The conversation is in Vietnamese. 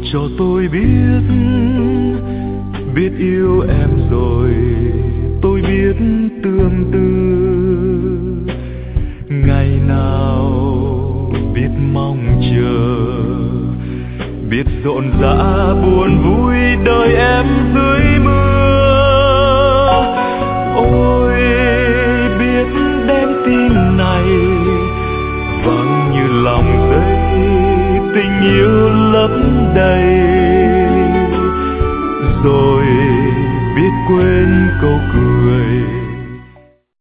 cho tôi biết yêu em rồi tôi biết tương tư, ngày nào biết mong chờ, biết rộn rã buồn vui đời em dưới mưa. Ôi biết đem tin này vang như lòng dây, tình yêu lấp đầy, rồi biết quên câu cười